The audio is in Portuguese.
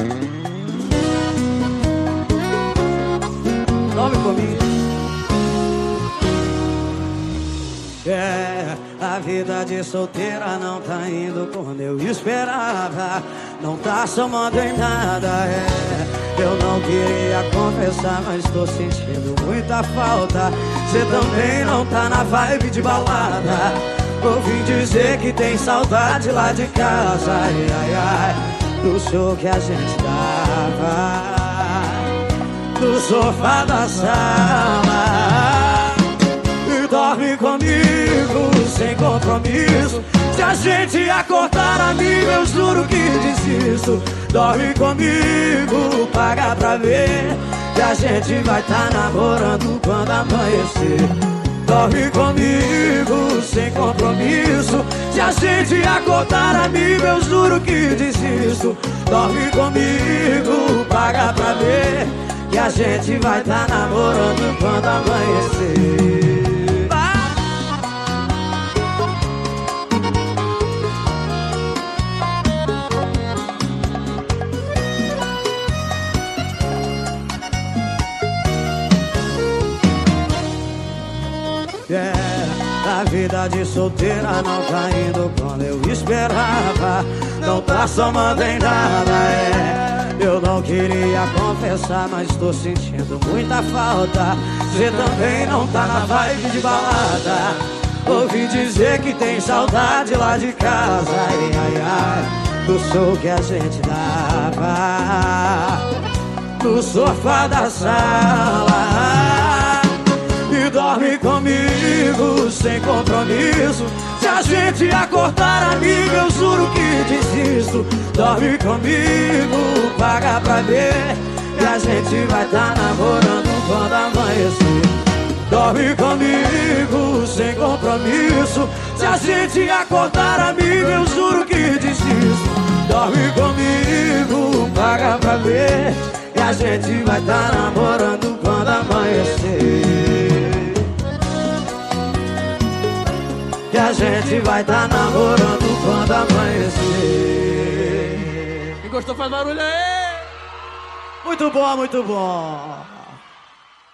Dorme comigo. A vida de solteira não tá indo como eu esperava. Não tá somando em nada, Eu não queria confessar, mas tô sentindo muita falta. Cê também não tá na vibe de balada. Ouvi dizer que tem saudade lá de casa, ai, ai, ai, do show que a gente dava no sofá da sala. E dorme comigo sem compromisso. Se a gente acordar amigo, eu juro que desisto. Dorme comigo, paga pra ver que a gente vai tá namorando quando amanhecer. Dorme comigo sem compromisso. Se a gente acordar amigo, eu juro que desisto. Dorme comigo, paga pra ver que a gente vai tá namorando quando amanhecer. A vida de solteira não tá indo como eu esperava. Não tá somando em nada, Eu não queria confessar, mas tô sentindo muita falta. Cê também não tá na vibe de balada. Ouvi dizer que tem saudade lá de casa, ai, ai, ai, do show que a gente dava no sofá da sala. E dorme comigo sem compromisso. Se a gente acordar amigo, eu juro que desisto. Dorme comigo, paga pra ver que a gente vai tá namorando quando amanhecer. Dorme comigo sem compromisso. Se a gente acordar amigo, eu juro que desisto. Dorme comigo, paga pra ver que a gente vai tá namorando quando amanhecer. Que a gente vai tá namorando quando amanhecer. Quem gostou faz barulho aí! Muito bom, muito bom.